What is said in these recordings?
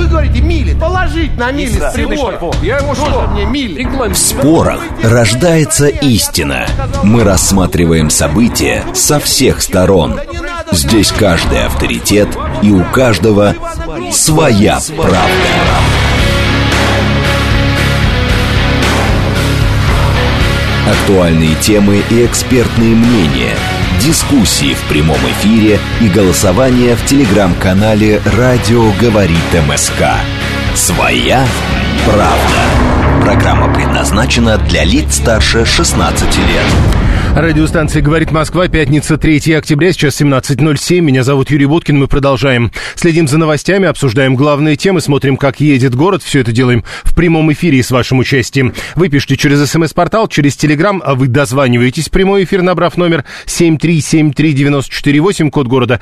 Вы говорите, мили. Положить на мили с прибора. Я ему что? Мне мили. В спорах рождается истина. Мы рассматриваем события со всех сторон. Здесь каждый авторитет, и у каждого своя правда. Актуальные темы и экспертные мнения, дискуссии в прямом эфире и голосование в телеграм-канале «Радио говорит МСК». «Своя правда». Программа предназначена для лиц старше 16 лет. Радиостанция «Говорит Москва», пятница, 3 октября, сейчас 17:07. Меня зовут Юрий Буткин, мы продолжаем. Следим за новостями, обсуждаем главные темы, смотрим, как едет город. Все это делаем в прямом эфире и с вашим участием. Вы пишите через СМС-портал, через Телеграм, а вы дозваниваетесь в прямой эфир, набрав номер 7373948, код города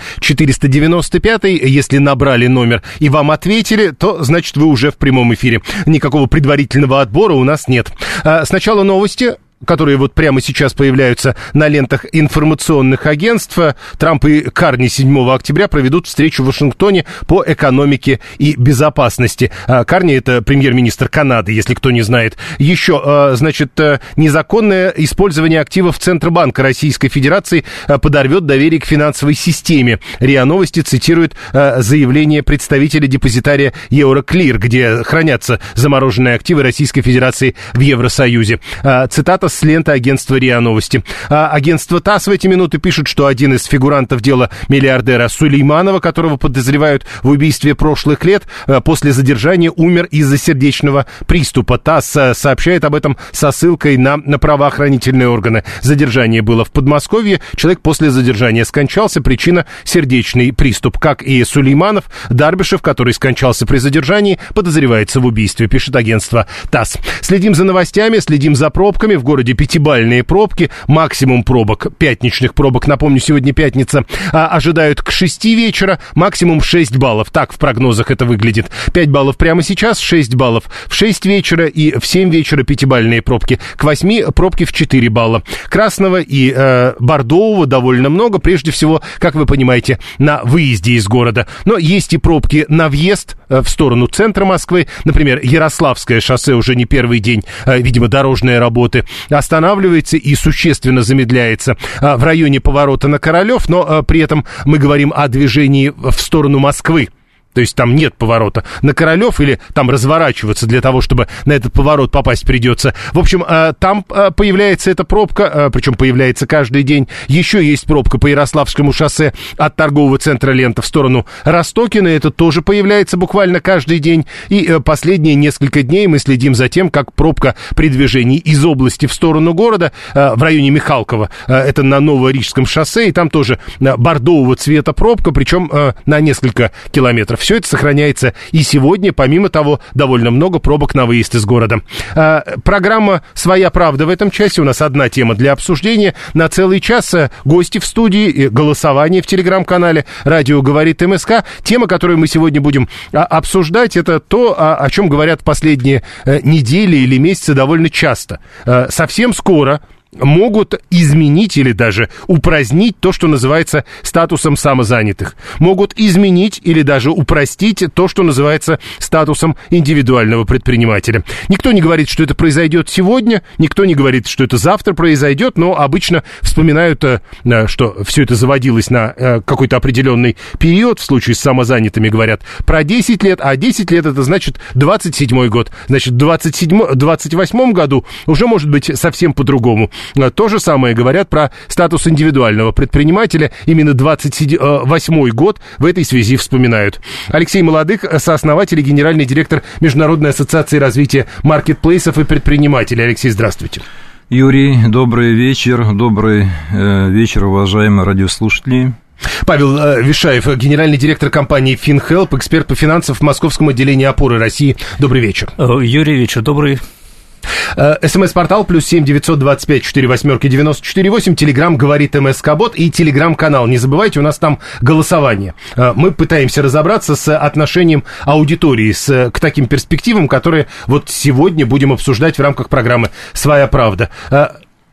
495. Если набрали номер и вам ответили, то, значит, вы уже в прямом эфире. Никакого предварительного отбора у нас нет. Сначала новости, которые вот прямо сейчас появляются на лентах информационных агентств. Трамп и Карни 7 октября проведут встречу в Вашингтоне по экономике и безопасности. Карни — это премьер-министр Канады, если кто не знает. Еще, значит, незаконное использование активов Центробанка Российской Федерации подорвет доверие к финансовой системе. РИА Новости цитирует заявление представителя депозитария Euroclear, где хранятся замороженные активы Российской Федерации в Евросоюзе. Цитата с ленты агентства РИА Новости. Агентство ТАСС в эти минуты пишет, что один из фигурантов дела миллиардера Сулейманова, которого подозревают в убийстве прошлых лет, после задержания умер из-за сердечного приступа. ТАСС сообщает об этом со ссылкой на правоохранительные органы. Задержание было в Подмосковье. Человек после задержания скончался. Причина — сердечный приступ. Как и Сулейманов, Дарбишев, который скончался при задержании, подозревается в убийстве, пишет агентство ТАСС. Следим за новостями, следим за пробками. В городе пятибалльные пробки, максимум пробок, пятничных пробок, напомню, сегодня пятница, ожидают к 6 вечера, максимум 6 баллов. Так в прогнозах это выглядит. 5 баллов прямо сейчас, 6 баллов в 6 вечера и в 7 вечера пятибалльные пробки. К 8 пробки в 4 балла. Красного и бордового довольно много, прежде всего, как вы понимаете, на выезде из города. Но есть и пробки на въезд в сторону центра Москвы. Например, Ярославское шоссе уже не первый день, видимо, дорожные работы, останавливается и существенно замедляется в районе поворота на Королев, но при этом мы говорим о движении в сторону Москвы. То есть там нет поворота на Королев, или там разворачиваться для того, чтобы на этот поворот попасть придется. В общем, там появляется эта пробка, причем появляется каждый день. Еще есть пробка по Ярославскому шоссе от торгового центра «Лента» в сторону Ростокина. Это тоже появляется буквально каждый день. И последние несколько дней мы следим за тем, как пробка при движении из области в сторону города в районе Михалкова. Это на Новорижском шоссе, и там тоже бордового цвета пробка, причем на несколько километров. Все это сохраняется и сегодня. Помимо того, довольно много пробок на выезд из города. Программа «Своя правда» в этом часе. У нас одна тема для обсуждения. На целый час гости в студии, голосование в телеграм-канале «Радио говорит МСК». Тема, которую мы сегодня будем обсуждать, это то, о чем говорят последние недели или месяцы довольно часто. Совсем скоро могут изменить или даже упразднить то, что называется статусом самозанятых. Могут изменить или даже упростить то, что называется статусом индивидуального предпринимателя. Никто не говорит, что это произойдет сегодня, никто не говорит, что это завтра произойдет, но обычно вспоминают, что все это заводилось на какой-то определенный период. В случае с самозанятыми говорят про 10 лет, а 10 лет это значит 27-й год. Значит, в 28-м году уже может быть совсем по-другому. То же самое говорят про статус индивидуального предпринимателя. Именно 28-й год в этой связи вспоминают. Алексей Молодых, сооснователь и генеральный директор Международной ассоциации развития маркетплейсов и предпринимателей. Алексей, здравствуйте. Юрий, добрый вечер. Добрый вечер, уважаемые радиослушатели. Павел Вишаев, генеральный директор компании FinHelp, эксперт по финансам в Московском отделении «Опоры России». Добрый вечер. Юрий, вечер добрый. СМС-портал +7 925 48 94 8. Телеграм говорит МСК-бот и телеграм-канал. Не забывайте, у нас там голосование. Мы пытаемся разобраться с отношением аудитории к таким перспективам, которые вот сегодня будем обсуждать в рамках программы «Своя правда».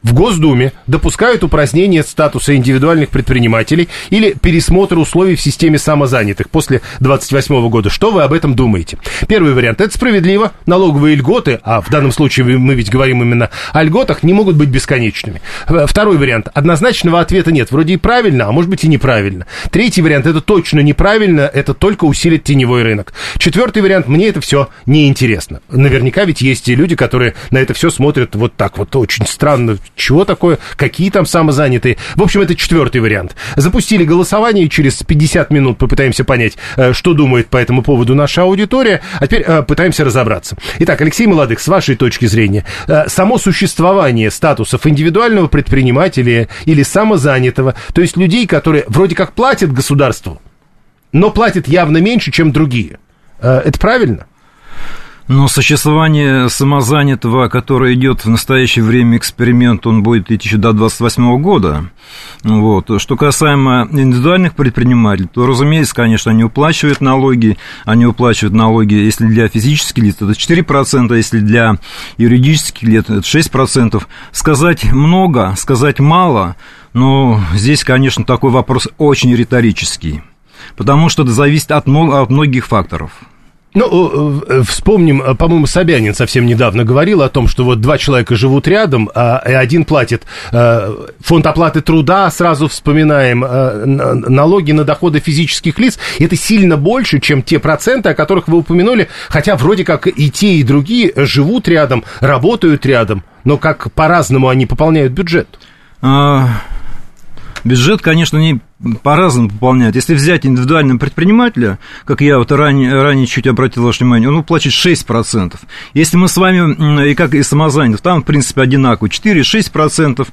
в Госдуме допускают упразднение статуса индивидуальных предпринимателей или пересмотр условий в системе самозанятых после 2028 года. Что вы об этом думаете? Первый вариант. Это справедливо. Налоговые льготы, а в данном случае мы ведь говорим именно о льготах, не могут быть бесконечными. Второй вариант. Однозначного ответа нет. Вроде и правильно, а может быть и неправильно. Третий вариант. Это точно неправильно. Это только усилит теневой рынок. Четвертый вариант. Мне это все неинтересно. Наверняка ведь есть и люди, которые на это все смотрят вот так вот. Очень странно. Чего такое? Какие там самозанятые? В общем, это четвертый вариант. Запустили голосование, и через 50 минут попытаемся понять, что думает по этому поводу наша аудитория, а теперь пытаемся разобраться. Итак, Алексей Молодых, с вашей точки зрения, само существование статусов индивидуального предпринимателя или самозанятого, то есть людей, которые вроде как платят государству, но платят явно меньше, чем другие, это правильно? Но существование самозанятого, которое идет в настоящее время эксперимент, он будет идти еще до 2028 года. Вот. Что касаемо индивидуальных предпринимателей, то, разумеется, конечно, они уплачивают налоги, если для физических лиц это 4%, если для юридических лиц это 6%. Сказать много, сказать мало, но здесь, конечно, такой вопрос очень риторический, потому что это зависит от многих факторов. Ну, вспомним, по-моему, Собянин совсем недавно говорил о том, что вот два человека живут рядом, а один платит фонд оплаты труда, сразу вспоминаем налоги на доходы физических лиц. Это сильно больше, чем те проценты, о которых вы упомянули, хотя вроде как и те, и другие живут рядом, работают рядом, но как по-разному они пополняют бюджет. Бюджет, конечно, не по-разному пополняют. Если взять индивидуального предпринимателя, как я вот ранее чуть обратил ваше внимание, он уплачивает 6%. Если мы с вами, и как и самозанятых, там, в принципе, одинаково, 4-6%.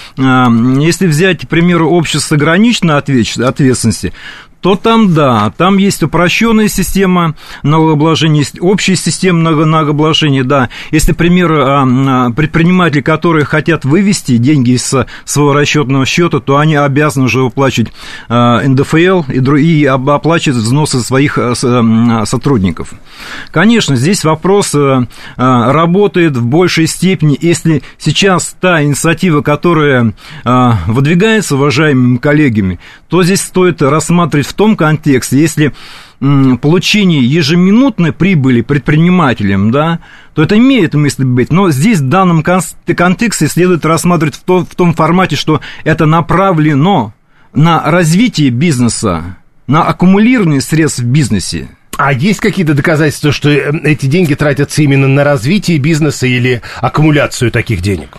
Если взять, к примеру, общество с ограниченной ответственности, то там, да, там есть упрощенная система налогообложения, есть общая система налогообложения, да. Если, к примеру, предприниматели, которые хотят вывести деньги из своего расчетного счета, то они обязаны уже уплачивать НДФЛ и оплачивать взносы своих сотрудников. Конечно, здесь вопрос работает в большей степени, если сейчас та инициатива, которая выдвигается уважаемыми коллегами, то здесь стоит рассматривать в том контексте, если получение ежеминутной прибыли предпринимателям, да, то это имеет смысл быть. Но здесь в данном контексте следует рассматривать в том формате, что это направлено на развитие бизнеса, на аккумулирование средств в бизнесе. А есть какие-то доказательства, что эти деньги тратятся именно на развитие бизнеса или аккумуляцию таких денег?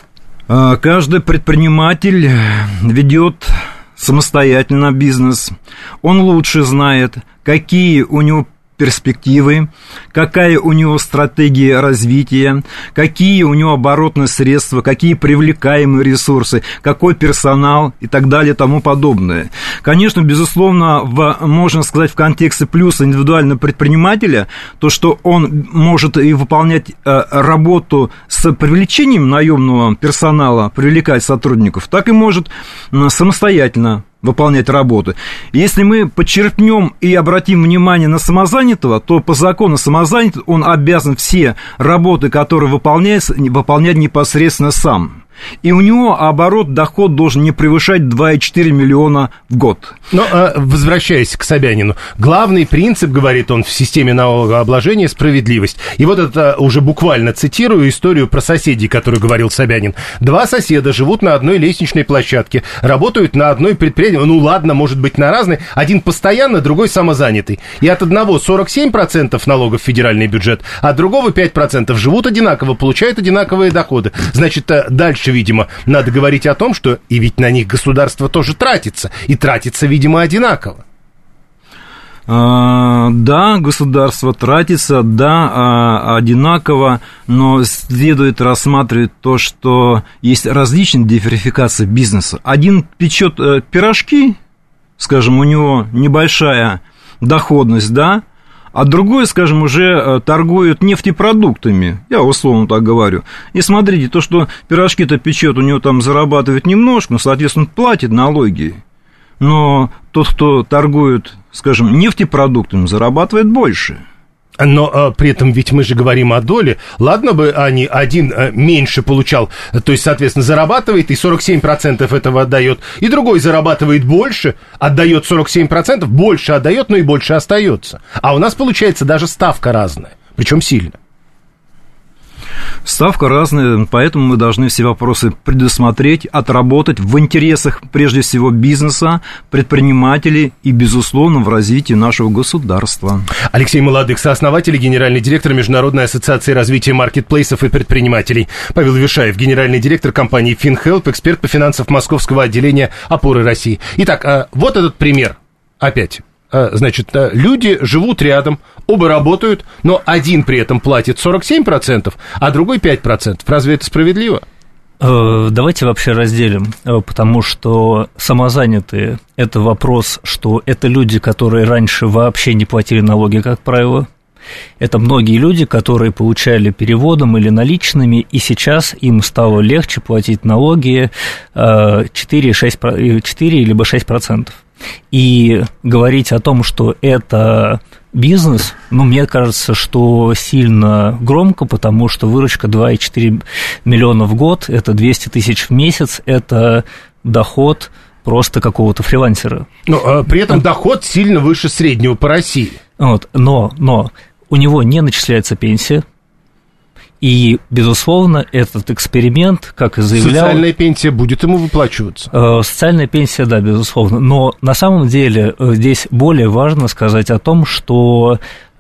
Каждый предприниматель ведет самостоятельно бизнес, он лучше знает, какие у него перспективы, какая у него стратегия развития, какие у него оборотные средства, какие привлекаемые ресурсы, какой персонал и так далее и тому подобное. Конечно, безусловно, можно сказать в контексте плюса индивидуального предпринимателя, то, что он может и выполнять работу с привлечением наемного персонала, привлекать сотрудников, так и может самостоятельно выполнять работу. Если мы подчеркнем и обратим внимание на самозанятого, то по закону самозанятый он обязан все работы, которые выполнять непосредственно сам. И у него оборот, доход должен не превышать 2,4 миллиона в год. Но, возвращаясь к Собянину, главный принцип, говорит он, в системе налогообложения – справедливость. И вот это уже буквально цитирую историю про соседей, которую говорил Собянин. Два соседа живут на одной лестничной площадке, работают на одной предприятии, ну ладно, может быть, на разной, один постоянно, другой самозанятый. И от одного 47% налогов в федеральный бюджет, а от другого 5%, живут одинаково, получают одинаковые доходы. Значит, дальше, видимо, надо говорить о том, что и ведь на них государство тоже тратится, и тратится, видимо, одинаково. Да, государство тратится, да, одинаково, но следует рассматривать то, что есть различные диверсификации бизнеса. Один печет пирожки, скажем, у него небольшая доходность, да, а другой, скажем, уже торгует нефтепродуктами, я условно так говорю. И смотрите, то, что пирожки-то печет, у него там зарабатывает немножко, но, соответственно, платит налоги. Но тот, кто торгует, скажем, нефтепродуктами, зарабатывает больше. Но при этом ведь мы же говорим о доле. Ладно бы они один меньше получал, то есть, соответственно, зарабатывает и 47% этого отдает, и другой зарабатывает больше, отдает 47%, больше отдает, но и больше остается. А у нас получается даже ставка разная, причем сильно. Ставка разная, поэтому мы должны все вопросы предусмотреть, отработать в интересах, прежде всего, бизнеса, предпринимателей и, безусловно, в развитии нашего государства. Алексей Молодых, сооснователь и генеральный директор Международной ассоциации развития маркетплейсов и предпринимателей. Павел Вишаев, генеральный директор компании FinHelp, эксперт по финансам Московского отделения «Опоры России». Итак, вот этот пример опять. Значит, люди живут рядом, оба работают, но один при этом платит 47%, а другой 5%. Разве это справедливо? Давайте вообще разделим, потому что самозанятые – это вопрос, что это люди, которые раньше вообще не платили налоги, как правило. Это многие люди, которые получали переводом или наличными, и сейчас им стало легче платить налоги 4 либо 6%. И говорить о том, что это бизнес, мне кажется, что сильно громко, потому что выручка 2,4 миллиона в год, это 200 тысяч в месяц, это доход просто какого-то фрилансера. Но при этом доход сильно выше среднего по России. Вот, но у него не начисляется пенсия. И, безусловно, этот эксперимент, как и заявлял... Социальная пенсия будет ему выплачиваться? Социальная пенсия, да, безусловно. Но на самом деле здесь более важно сказать о том, что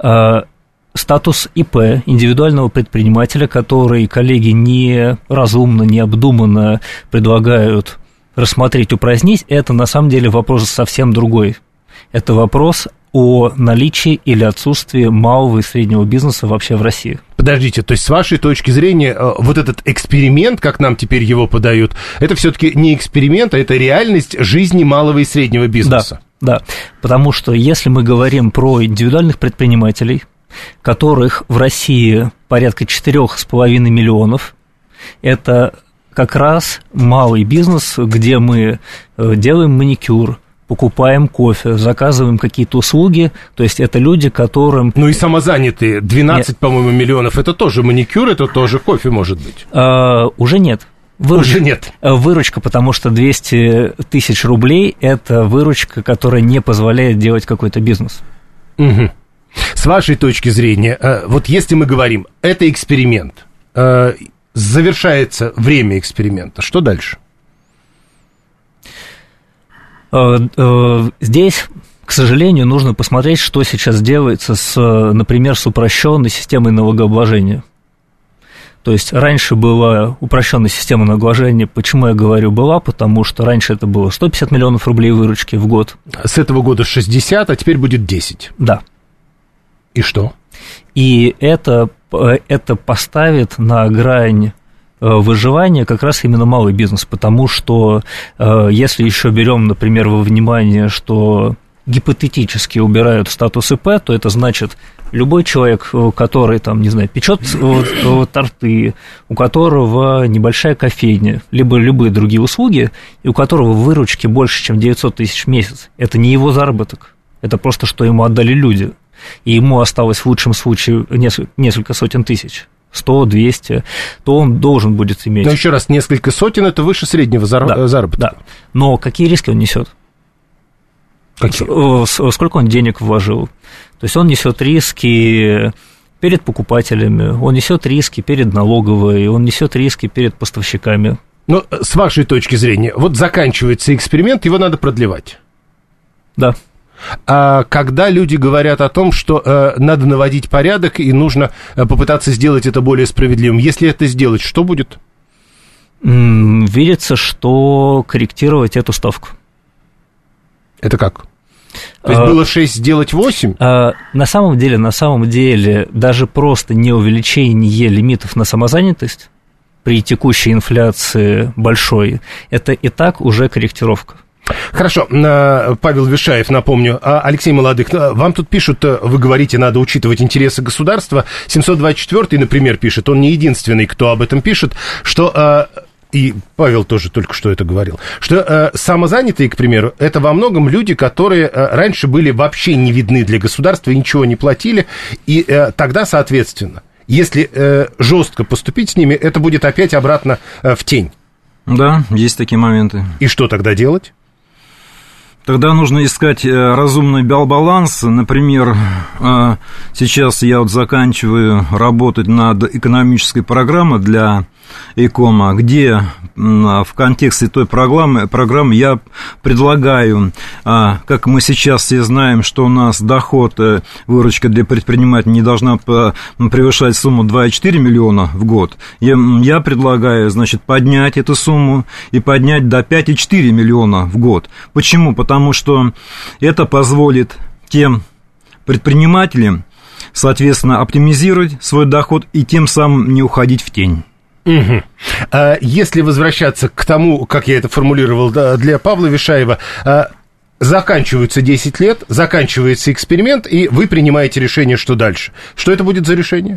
статус ИП, индивидуального предпринимателя, который коллеги неразумно, необдуманно предлагают рассмотреть, упразднить, это на самом деле вопрос совсем другой. Это вопрос о наличии или отсутствии малого и среднего бизнеса вообще в России. Подождите, то есть с вашей точки зрения вот этот эксперимент, как нам теперь его подают, это все-таки не эксперимент, а это реальность жизни малого и среднего бизнеса? Да, потому что если мы говорим про индивидуальных предпринимателей, которых в России порядка 4,5 миллионов, это как раз малый бизнес, где мы делаем маникюр, покупаем кофе, заказываем какие-то услуги, то есть это люди, которым... Ну и самозанятые, 12, по-моему, миллионов, это тоже маникюр, это тоже кофе, может быть? Уже нет. Уже нет. Выручка, потому что 200 тысяч рублей – это выручка, которая не позволяет делать какой-то бизнес. Угу. С вашей точки зрения, вот если мы говорим, это эксперимент, завершается время эксперимента, что дальше? Здесь, к сожалению, нужно посмотреть, что сейчас делается, например, с упрощенной системой налогообложения. То есть раньше была упрощенная система налогообложения. Почему я говорю была? Потому что раньше это было 150 миллионов рублей выручки в год. С этого года 60, а теперь будет 10. Да. И что? И это поставит на грань выживания как раз именно малый бизнес, потому что если еще берем, например, во внимание, что гипотетически убирают статус ИП, то это значит, любой человек, который, там, не знаю, печет торты, у которого небольшая кофейня, либо любые другие услуги, и у которого выручки больше, чем 900 тысяч в месяц, это не его заработок, это просто, что ему отдали люди, и ему осталось в лучшем случае несколько сотен тысяч. 100, 200, то он должен будет иметь. Но еще раз, несколько сотен – это выше среднего заработка. Да. Но какие риски он несет? Какие? Сколько он денег вложил? То есть он несет риски перед покупателями, он несет риски перед налоговой, он несет риски перед поставщиками. Но с вашей точки зрения, вот заканчивается эксперимент, его надо продлевать. Да. А когда люди говорят о том, что надо наводить порядок и нужно попытаться сделать это более справедливым, если это сделать, что будет? Видится, что корректировать эту ставку. Это как? То есть было 6, сделать 8? На самом деле, даже просто не увеличение лимитов на самозанятость при текущей инфляции большой, это и так уже корректировка. Хорошо, Павел Вишаев, напомню. Алексей Молодых, вам тут пишут, вы говорите, надо учитывать интересы государства. 724-й, например, пишет, он не единственный, кто об этом пишет, что и Павел тоже только что это говорил, что самозанятые, к примеру, это во многом люди, которые раньше были вообще не видны для государства и ничего не платили, и тогда, соответственно, если жестко поступить с ними, это будет опять обратно в тень. Да, есть такие моменты. И что тогда делать? Тогда нужно искать разумный баланс. Например, сейчас я вот заканчиваю работать над экономической программой для ЭКОМа, где в контексте той программы я предлагаю, как мы сейчас все знаем, что у нас доход, выручка для предпринимателя не должна превышать сумму 2,4 миллиона в год. Я предлагаю, значит, поднять эту сумму и поднять до 5,4 миллиона в год. Почему? Потому что это позволит тем предпринимателям, соответственно, оптимизировать свой доход и тем самым не уходить в тень. Угу. Если возвращаться к тому, как я это формулировал для Павла Вишаева, заканчиваются 10 лет, заканчивается эксперимент, и вы принимаете решение, что дальше. Что это будет за решение?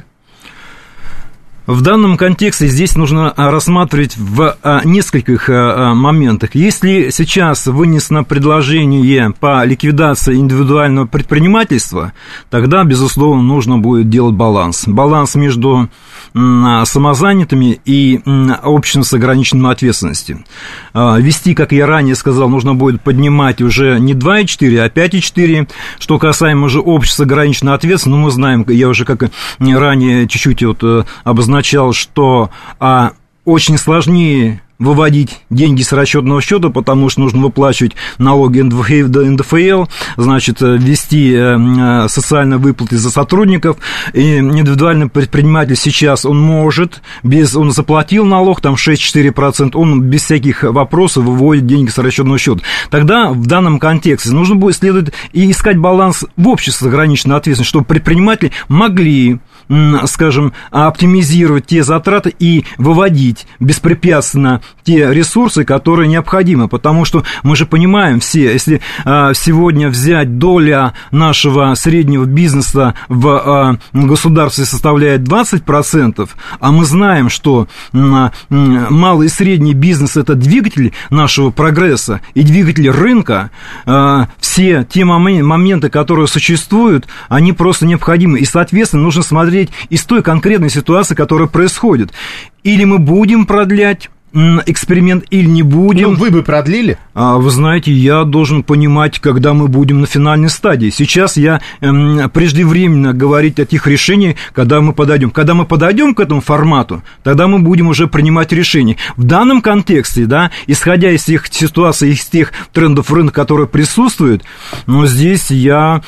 В данном контексте здесь нужно рассматривать в нескольких моментах. Если сейчас вынесено предложение по ликвидации индивидуального предпринимательства, тогда, безусловно, нужно будет делать баланс. Баланс между самозанятыми и обществом с ограниченной ответственностью. Вести, как я ранее сказал, нужно будет поднимать уже не 2,4, а 5,4. Что касаемо уже общества с ограниченной ответственностью, мы знаем, я уже как ранее чуть-чуть вот обозначал, что очень сложнее выводить деньги с расчетного счета, потому что нужно выплачивать налоги НДФЛ, значит, ввести социальные выплаты за сотрудников. И индивидуальный предприниматель сейчас, он может, он заплатил налог, там 6-4%, он без всяких вопросов выводит деньги с расчетного счета. Тогда в данном контексте нужно будет следовать и искать баланс в обществе с ограниченной ответственностью, чтобы предприниматели могли, скажем, оптимизировать те затраты и выводить беспрепятственно те ресурсы, которые необходимы, потому что мы же понимаем все, если сегодня взять доля нашего среднего бизнеса в государстве составляет 20%, а мы знаем, что малый и средний бизнес – это двигатель нашего прогресса и двигатель рынка, все те моменты, которые существуют, они просто необходимы, и, соответственно, нужно смотреть из той конкретной ситуации, которая происходит. Или мы будем продлять эксперимент или не будем. Ну, вы бы продлили? Вы знаете, я должен понимать, когда мы будем на финальной стадии. Сейчас я преждевременно говорить о тех решениях, когда мы подойдем. Когда мы подойдем к этому формату, тогда мы будем уже принимать решения. В данном контексте, да, исходя из тех ситуаций, из тех трендов рынка, которые присутствуют, но здесь я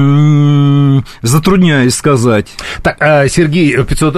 затрудняюсь сказать. Так, Сергей,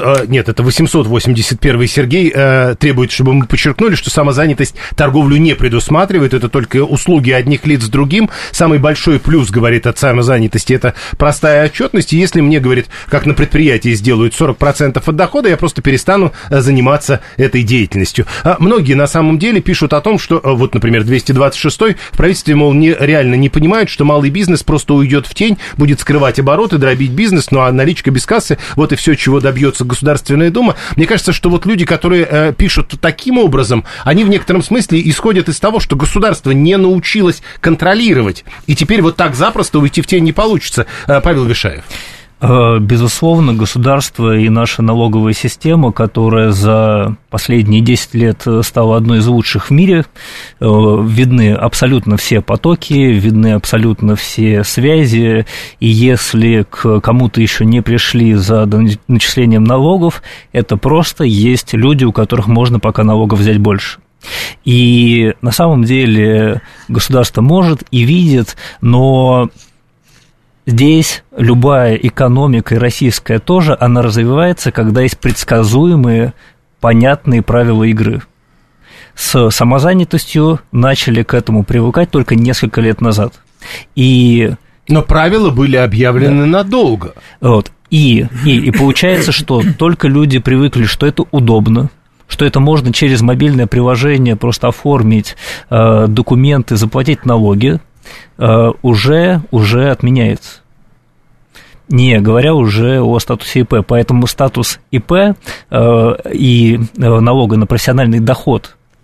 881 Сергей требует, чтобы мы подчеркнули, что самозанятость торговлю не предусматривает, это только услуги одних лиц другим. Самый большой плюс, говорит, от самозанятости, это простая отчетность. И если мне, говорит, как на предприятии сделают 40% от дохода, я просто перестану заниматься этой деятельностью. Многие на самом деле пишут о том, что, вот, например, 226-й в правительстве, мол, реально не понимают, что малый бизнес просто уйдет в тень, будет скрывать обороты, дробить бизнес, ну а наличка без кассы, вот и все, чего добьется Государственная Дума. Мне кажется, что вот люди, которые пишут таким образом, они в некотором смысле исходят из того, что государство не научилось контролировать, и теперь вот так запросто уйти в тень не получится. Павел Вишаев. Безусловно, государство и наша налоговая система, которая за последние 10 лет стала одной из лучших в мире, видны абсолютно все потоки, видны абсолютно все связи, и если к кому-то еще не пришли за начислением налогов, это просто есть люди, у которых можно пока налогов взять больше. И на самом деле государство может и видит, но здесь любая экономика, и российская тоже, она развивается, когда есть предсказуемые, понятные правила игры. С самозанятостью начали к этому привыкать только несколько лет назад. Но правила были объявлены надолго. Вот. И получается, что только люди привыкли, что это удобно, что это можно через мобильное приложение просто оформить документы, заплатить налоги, уже отменяется. Не говоря уже о статусе ИП. Поэтому статус ИП и налога на профессиональный доход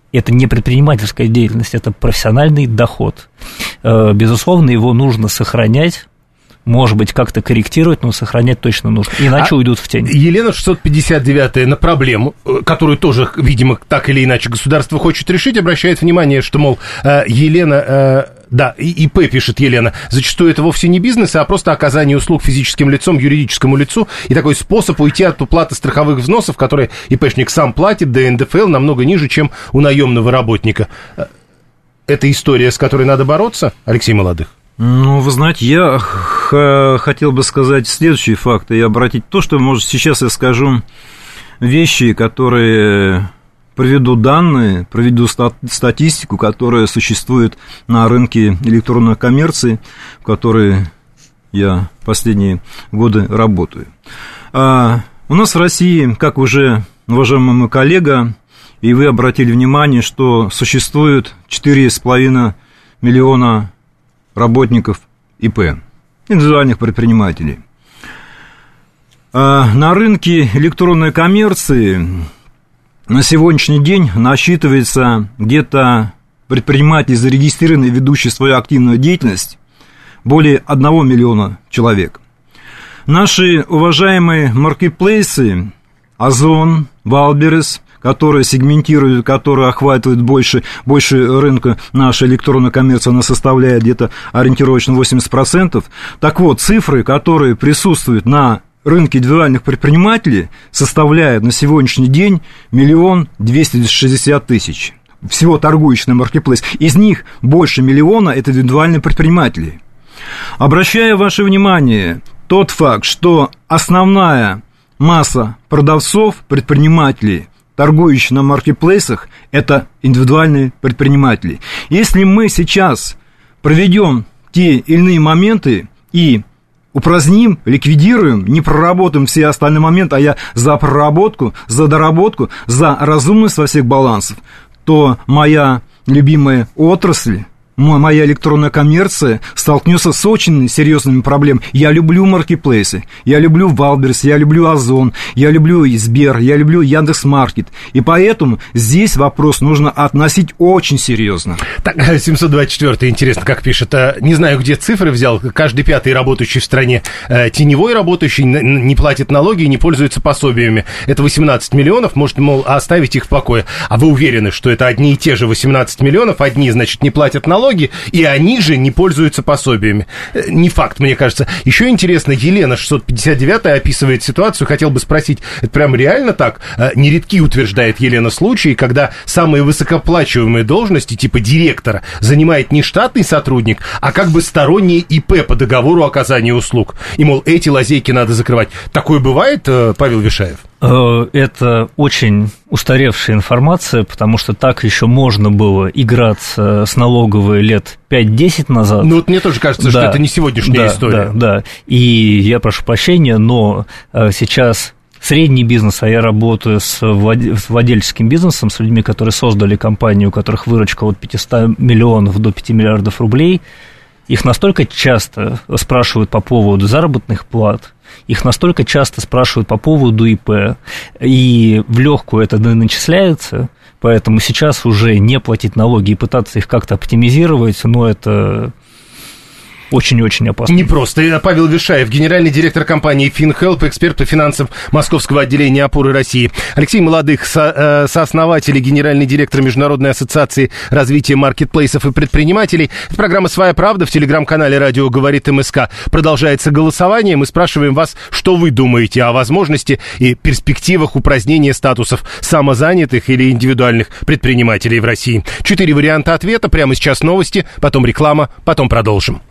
это не предпринимательская деятельность, это профессиональный доход. Безусловно, его нужно сохранять. Может быть, как-то корректировать, но сохранять точно нужно. Иначе уйдут в тень. Елена 659 на проблему, которую тоже, видимо, так или иначе государство хочет решить, обращает внимание, что, мол, Елена... Да, ИП, пишет Елена, зачастую это вовсе не бизнес, а просто оказание услуг физическим лицом, юридическому лицу, и такой способ уйти от уплаты страховых взносов, которые ИПшник сам платит, да НДФЛ намного ниже, чем у наемного работника. Это история, с которой надо бороться, Алексей Молодых? Ну, вы знаете, я хотел бы сказать следующие факты и обратить то, что, может, сейчас я скажу вещи, которые... Приведу данные, приведу статистику, которая существует на рынке электронной коммерции, в которой я последние годы работаю. У нас в России, как уже уважаемый мой коллега, и вы обратили внимание, что существует 4,5 миллиона работников ИП, индивидуальных предпринимателей. На рынке электронной коммерции на сегодняшний день насчитывается где-то предпринимателей, зарегистрированные, ведущие свою активную деятельность, более 1 миллиона человек. Наши уважаемые маркетплейсы Озон, Вайлдберрис, которые сегментируют, которые охватывают больше рынка нашей электронной коммерции, она составляет где-то ориентировочно 80%. Так вот, цифры, которые присутствуют на рынке индивидуальных предпринимателей, составляют на сегодняшний день 1 260 000. Всего торгующих на маркетплейс. Из них больше 1 миллиона – это индивидуальные предприниматели. Обращаю ваше внимание тот факт, что основная масса продавцов, предпринимателей, торгующих на маркетплейсах, это индивидуальные предприниматели. Если мы сейчас проведем те или иные моменты и упраздним, ликвидируем, не проработаем все остальные моменты, а я за проработку, за доработку, за разумность во всех балансах, то моя любимая отрасль, моя электронная коммерция столкнется с очень серьезными проблемами. Я люблю маркетплейсы, я люблю Вайлдберрис, я люблю Озон, я люблю Сбер, я люблю Яндекс.Маркет. И поэтому здесь вопрос нужно относить очень серьезно. Так, 724-й, интересно, как пишет. Не знаю, где цифры взял. Каждый 5-й работающий в стране теневой работающий не платит налоги и не пользуется пособиями. Это 18 миллионов, может, мол, оставить их в покое. А вы уверены, что это одни и те же 18 миллионов? Одни, значит, не платят налоги, и они же не пользуются пособиями. Не факт, мне кажется. Еще интересно, Елена 659 описывает ситуацию. Хотел бы спросить, это прям реально так? Нередки, утверждает Елена, случаи, когда самые высокооплачиваемые должности, типа директора, занимает не штатный сотрудник, а как бы сторонние ИП по договору оказания услуг. И, мол, эти лазейки надо закрывать. Такое бывает, Павел Вишаев? Это очень устаревшая информация, потому что так еще можно было играться с налоговой лет 5-10 назад. Ну, вот мне тоже кажется, что это не сегодняшняя история. Да. И я прошу прощения, но сейчас средний бизнес, а я работаю с владельческим бизнесом, с людьми, которые создали компанию, у которых выручка от 500 миллионов до 5 миллиардов рублей, их настолько часто спрашивают по поводу заработных плат, их настолько часто спрашивают по поводу ИП, и в легкую это начисляется, поэтому сейчас уже не платить налоги и пытаться их как-то оптимизировать, но это очень-очень опасно. Не просто. Павел Вишаев, генеральный директор компании FinHelp, эксперт по финансам Московского отделения «Опоры России». Алексей Молодых, сооснователь и генеральный директор Международной ассоциации развития маркетплейсов и предпринимателей. Программа «Своя правда» в телеграм-канале «Радио говорит МСК». Продолжается голосование. Мы спрашиваем вас, что вы думаете о возможности и перспективах упразднения статусов самозанятых или индивидуальных предпринимателей в России. 4 варианта ответа. Прямо сейчас новости, потом реклама, потом продолжим.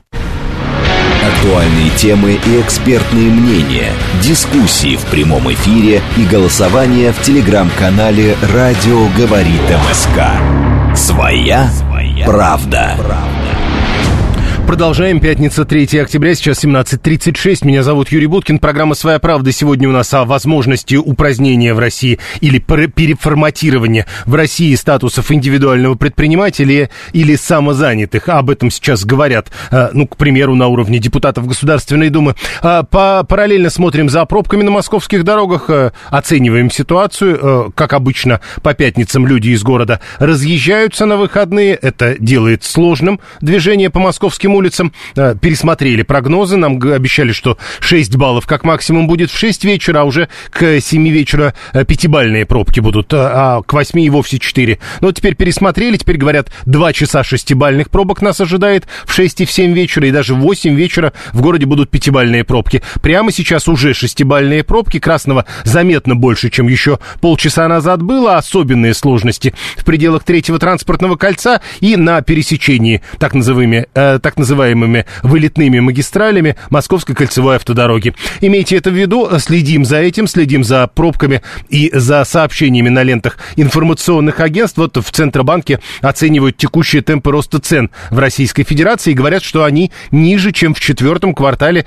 Актуальные темы и экспертные мнения, дискуссии в прямом эфире и голосование в телеграм-канале «Радио говорит МСК». Своя правда. Продолжаем. Пятница, 3 октября, сейчас 17:36. Меня зовут Юрий Буткин. Программа «Своя правда» сегодня у нас о возможности упразднения в России или переформатирования в России статусов индивидуального предпринимателя или самозанятых. Об этом сейчас говорят, к примеру, на уровне депутатов Государственной Думы. Параллельно смотрим за пробками на московских дорогах, оцениваем ситуацию. Как обычно, по пятницам люди из города разъезжаются на выходные. Это делает сложным движение по московским улицам. Пересмотрели прогнозы, нам обещали, что 6 баллов как максимум будет в 6 вечера, а уже к 7 вечера 5-бальные пробки будут, а к 8 и вовсе 4. Но теперь пересмотрели, теперь говорят, 2 часа 6-бальных пробок нас ожидает в 6 и в 7 вечера, и даже в 8 вечера в городе будут 5-бальные пробки. Прямо сейчас уже 6-бальные пробки, красного заметно больше, чем еще полчаса назад было, особенные сложности в пределах 3-го транспортного кольца и на пересечении так называемыми вылетными магистралями Московской кольцевой автодороги. Имейте это в виду, следим за этим, следим за пробками и за сообщениями на лентах информационных агентств. Вот в Центробанке оценивают текущие темпы роста цен в Российской Федерации и говорят, что они ниже, чем в 4-м квартале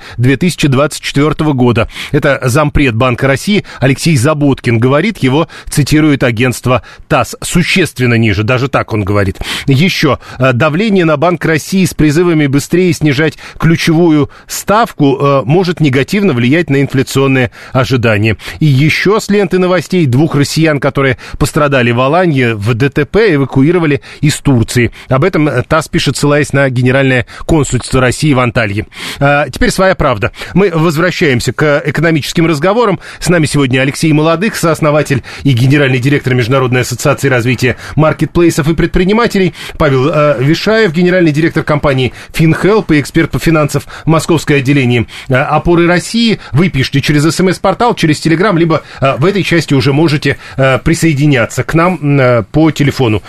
2024 года. Это зампред Банка России Алексей Заботкин говорит, его цитирует агентство ТАСС. Существенно ниже, даже так он говорит. Еще давление на Банк России с призывами быстрее снижать ключевую ставку может негативно влиять на инфляционные ожидания. И еще с ленты новостей 2 россиян, которые пострадали в Аланье в ДТП, эвакуировали из Турции. Об этом ТАСС пишет, ссылаясь на Генеральное консульство России в Анталье. Теперь «Своя правда». Мы возвращаемся к экономическим разговорам. С нами сегодня Алексей Молодых, сооснователь и генеральный директор Международной ассоциации развития маркетплейсов и предпринимателей, Павел Вишаев, генеральный директор компании FinHelp и эксперт по финансам Московское отделение «Опоры России». Вы пишите через СМС-портал, через Телеграм, либо в этой части уже можете присоединяться к нам по телефону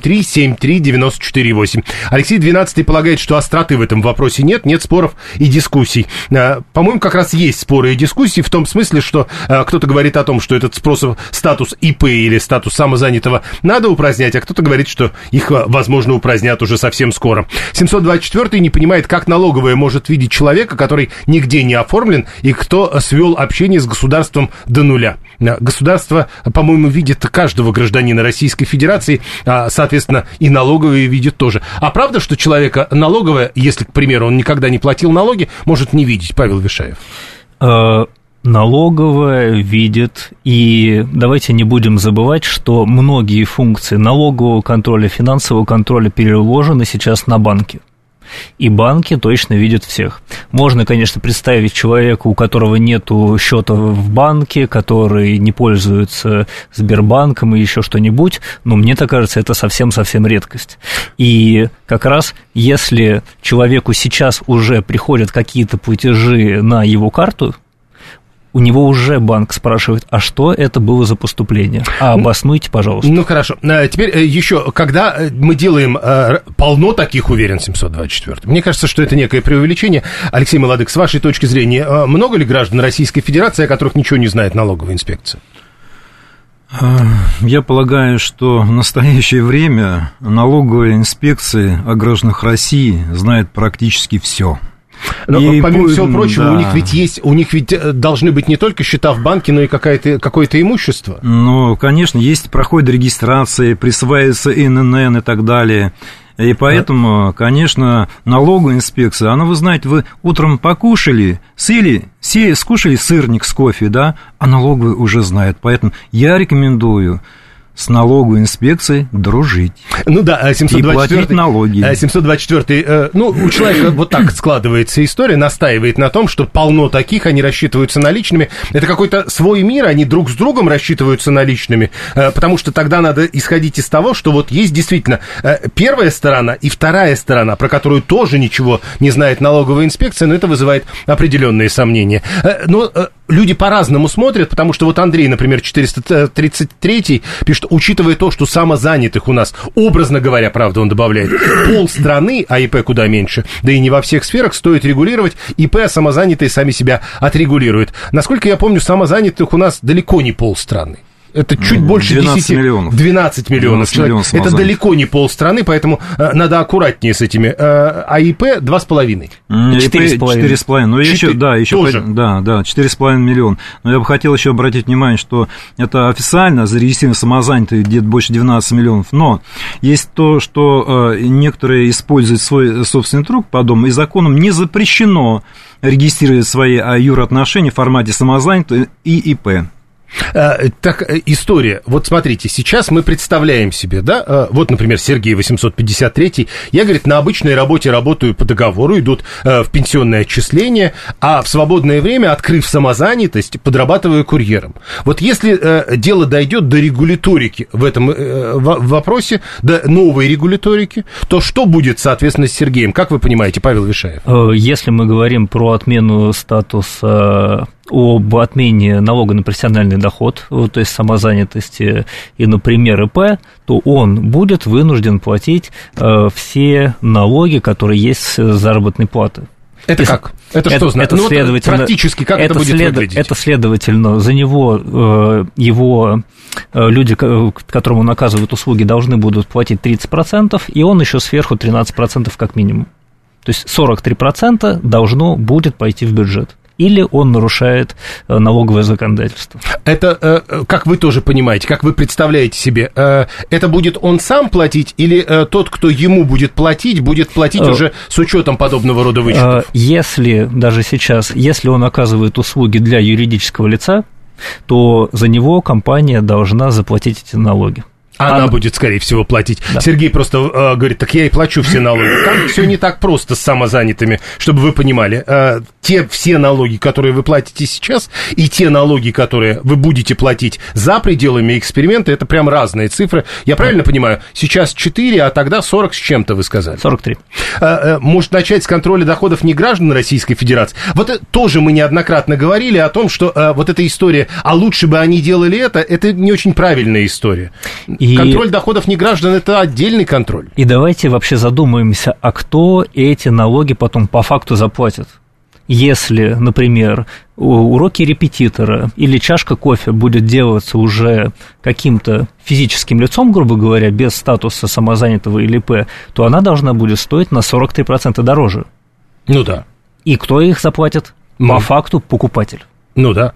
7373948. Алексей 12 полагает, что остроты в этом вопросе нет споров и дискуссий. По-моему, как раз есть споры и дискуссии в том смысле, что кто-то говорит о том, что этот статус ИП или статус самозанятого надо упразднять, а кто-то говорит, что их, возможно, упразднят уже совсем скоро. 724 не понимает, как налоговая может видеть человека, который нигде не оформлен и кто свел общение с государством до нуля. Государство, по-моему, видит каждого гражданина Российской Федерации, соответственно, и налоговая видит тоже. А правда, что человека налоговая, если, к примеру, он никогда не платил налоги, может не видеть, Павел Вишаев? Налоговая видит, и давайте не будем забывать, что многие функции налогового контроля, финансового контроля переложены сейчас на банки. И банки точно видят всех. Можно, конечно, представить человека, у которого нет счета в банке, который не пользуется Сбербанком и еще что-нибудь, но мне так кажется, это совсем-совсем редкость. И как раз если человеку сейчас уже приходят какие-то платежи на его карту, у него уже банк спрашивает, а что это было за поступление? Обоснуйте, пожалуйста. Ну, хорошо. Теперь еще, когда мы делаем полно таких, уверен, 724, мне кажется, что это некое преувеличение. Алексей Молодых, с вашей точки зрения, много ли граждан Российской Федерации, о которых ничего не знает налоговая инспекция? Я полагаю, что в настоящее время налоговая инспекция о гражданах России знает практически все. Но, помимо всего прочего, да. у них ведь должны быть не только счета в банке, но и какое-то имущество. Ну, конечно, проходит регистрация, присваивается ИНН и так далее. И поэтому, конечно, налоговая инспекция, вы знаете, вы утром покушали, скушали сырник с кофе, да, а налоговая уже знает. Поэтому я рекомендую с налоговой инспекцией дружить. Ну да, 724, и платить налоги. 724, у человека вот так складывается история, настаивает на том, что полно таких, они рассчитываются наличными. Это какой-то свой мир, они друг с другом рассчитываются наличными, потому что тогда надо исходить из того, что вот есть действительно первая сторона и вторая сторона, про которую тоже ничего не знает налоговая инспекция, но это вызывает определенные сомнения. Но люди по-разному смотрят, потому что вот Андрей, например, 433 пишет, учитывая то, что самозанятых у нас, образно говоря, правда, он добавляет, полстраны, а ИП куда меньше, да и не во всех сферах стоит регулировать, ИП, а самозанятые сами себя отрегулируют. Насколько я помню, самозанятых у нас далеко не полстраны. Это чуть больше 12 миллионов. 12 миллионов человек. Это далеко не полстраны, поэтому надо аккуратнее с этими. А ИП 2,5. 4,5. Ну, еще, да, еще, да, 4,5 миллиона. Но я бы хотел еще обратить внимание, что это официально зарегистрированы самозанятые где-то больше 12 миллионов. Но есть то, что некоторые используют свой собственный труд по дому, и законом не запрещено регистрировать свои юроотношения в формате самозанятого и ИП. Так, история. Вот смотрите, сейчас мы представляем себе, да, вот, например, Сергей 853, я, говорит, на обычной работе работаю по договору, идут в пенсионное отчисление, а в свободное время, открыв самозанятость, подрабатываю курьером. Вот если дело дойдет до регуляторики в этом вопросе, до новой регуляторики, то что будет, соответственно, с Сергеем? Как вы понимаете, Павел Вишаев? Если мы говорим про отмену статуса, об отмене налога на профессиональный доход, то есть самозанятости и, например, ИП, то он будет вынужден платить все налоги, которые есть с заработной платы. Это как? Это что значит? Ну, следовательно, практически как это будет выглядеть? Это, следовательно, за него его люди, которым он оказывает услуги, должны будут платить 30%, и он еще сверху 13% как минимум. То есть 43% должно будет пойти в бюджет. Или он нарушает налоговое законодательство. Это, как вы тоже понимаете, как вы представляете себе, это будет он сам платить, или тот, кто ему будет платить уже с учетом подобного рода вычетов? Если даже сейчас, если он оказывает услуги для юридического лица, то за него компания должна заплатить эти налоги. Она будет, скорее всего, платить. Да. Сергей просто говорит, так я и плачу все налоги. Там все не так просто с самозанятыми, чтобы вы понимали. Те все налоги, которые вы платите сейчас, и те налоги, которые вы будете платить за пределами эксперимента, это прям разные цифры. Я правильно понимаю? Сейчас 4, а тогда 40 с чем-то, вы сказали? 43. Может начать с контроля доходов неграждан Российской Федерации? Вот тоже мы неоднократно говорили о том, что вот эта история, а лучше бы они делали это не очень правильная история. Контроль доходов неграждан – это отдельный контроль. И давайте вообще задумаемся, а кто эти налоги потом по факту заплатит? Если, например, уроки репетитора или чашка кофе будет делаться уже каким-то физическим лицом, грубо говоря, без статуса самозанятого или ИП, то она должна будет стоить на 43% дороже. Ну да. И кто их заплатит? По факту покупатель. Ну да.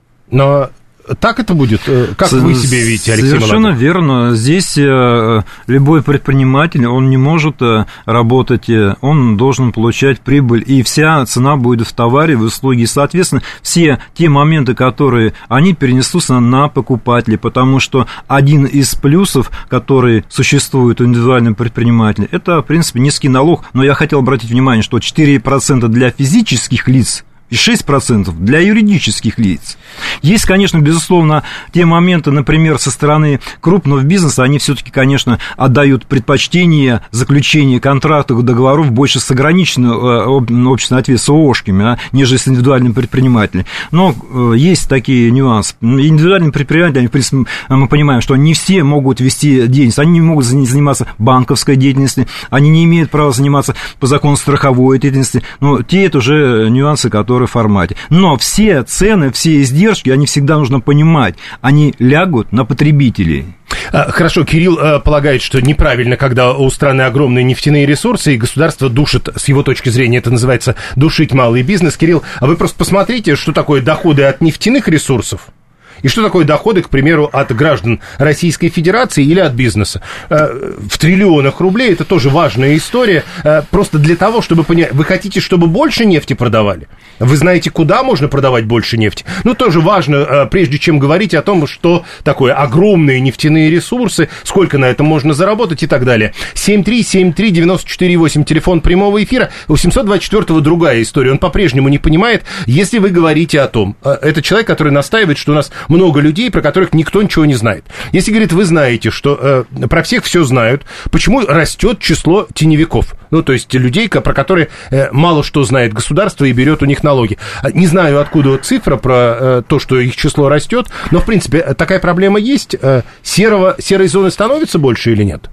Но так это будет? Как вы себе видите, Алексей Молодых? Совершенно верно. Здесь любой предприниматель, он не может работать, он должен получать прибыль, и вся цена будет в товаре, в услуге. И, соответственно, все те моменты, которые они перенесутся на покупателей, потому что один из плюсов, который существует у индивидуального предпринимателя, это, в принципе, низкий налог. Но я хотел обратить внимание, что 4% для физических лиц и 6% для юридических лиц. Есть, конечно, безусловно, те моменты, например, со стороны крупного бизнеса, они все-таки, конечно, отдают предпочтение заключению контрактов, договоров больше с ограниченной общественной ответственностью, с ООшками, нежели с индивидуальным предпринимателем. Но есть такие нюансы. Индивидуальные предприниматели, они, в принципе, мы понимаем, что не все могут вести деятельность, они не могут заниматься банковской деятельностью, они не имеют права заниматься по закону страховой деятельности, но те это уже нюансы, которые в формате. Но все цены, все издержки, они всегда нужно понимать, они лягут на потребителей. Хорошо, Кирилл полагает, что неправильно, когда у страны огромные нефтяные ресурсы, и государство душит, с его точки зрения, это называется душить малый бизнес. Кирилл, а вы просто посмотрите, что такое доходы от нефтяных ресурсов. И что такое доходы, к примеру, от граждан Российской Федерации или от бизнеса? В триллионах рублей, это тоже важная история. Просто для того, чтобы понять, вы хотите, чтобы больше нефти продавали? Вы знаете, куда можно продавать больше нефти? Ну, тоже важно, прежде чем говорить о том, что такое огромные нефтяные ресурсы, сколько на этом можно заработать и так далее. 7373948, телефон прямого эфира. У 724-го другая история. Он по-прежнему не понимает, если вы говорите о том, это человек, который настаивает, что у нас много людей, про которых никто ничего не знает. Если, говорит, вы знаете, что про всех все знают, почему растет число теневиков? Ну, то есть людей, про которые мало что знает государство и берет у них налоги. Не знаю, откуда цифра про то, что их число растет, но, в принципе, такая проблема есть. Серой зоны становится больше или нет?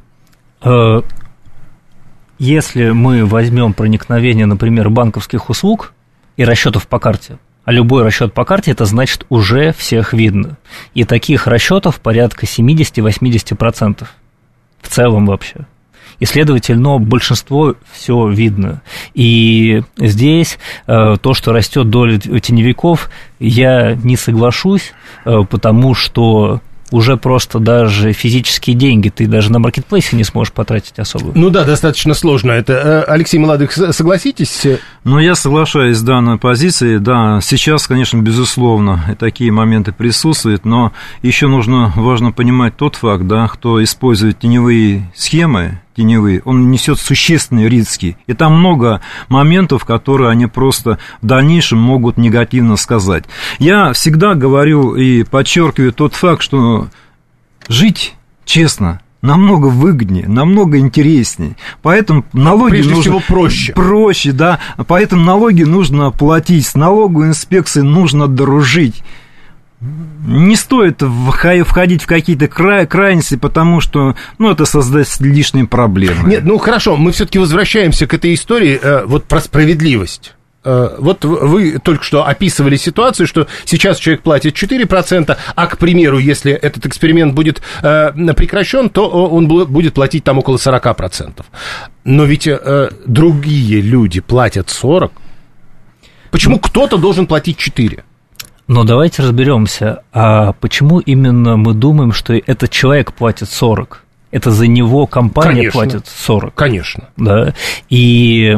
Если мы возьмем проникновение, например, банковских услуг и расчетов по карте, А любой расчет по карте, это значит, уже всех видно. И таких расчетов порядка 70-80% в целом вообще. И, следовательно, большинство все видно. И здесь то, что растет доля теневиков, я не соглашусь, потому что уже просто даже физические деньги ты даже на маркетплейсе не сможешь потратить особо. Ну да, достаточно сложно это. Алексей Молодых, согласитесь? Ну, я соглашаюсь с данной позицией. Да, сейчас, конечно, безусловно, такие моменты присутствуют, но еще важно понимать тот факт, да, кто использует теневые схемы, он несет существенные риски. И там много моментов, которые они просто в дальнейшем могут негативно сказать. Я всегда говорю и подчеркиваю тот факт, что жить честно намного выгоднее, намного интереснее. Поэтому налоги прежде всего проще, да. Поэтому налоги нужно платить, с налоговой инспекцией нужно дружить. Не стоит входить в какие-то крайности, потому что, это создаст лишние проблемы. Нет, хорошо, мы все-таки возвращаемся к этой истории вот про справедливость. Вот вы только что описывали ситуацию, что сейчас человек платит 4%, а, к примеру, если этот эксперимент будет прекращен, то он будет платить там около 40%. Но ведь другие люди платят 40%. Почему кто-то должен платить 4%? Но давайте разберемся, а почему именно мы думаем, что этот человек платит 40%? Это за него компания платит 40%. Конечно. Да? И